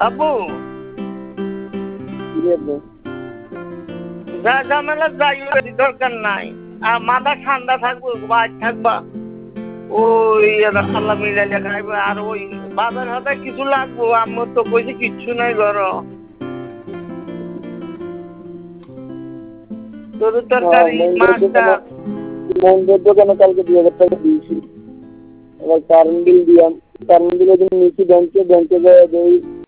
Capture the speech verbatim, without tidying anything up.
আব্বু যা ঝামেলা যাই দরকার নাই। আর মাথা ঠান্ডা থাকবো, বাজ থাকবা, ওই আল্লাহ মিলাইলে খাইবে। আর ওই বাজার হাতে কিছু লাগবো, আমার তো কইছে কিচ্ছু নাই ঘর। গরুর তরকারি, মাছটা দোকানে কালকে দুই হাজার টাকা দিয়েছি। এবার কারেন্ট বিল দিলাম, কারেন্ট বিলের জন্য নিচে ব্যাংকে ব্যাংকে যায়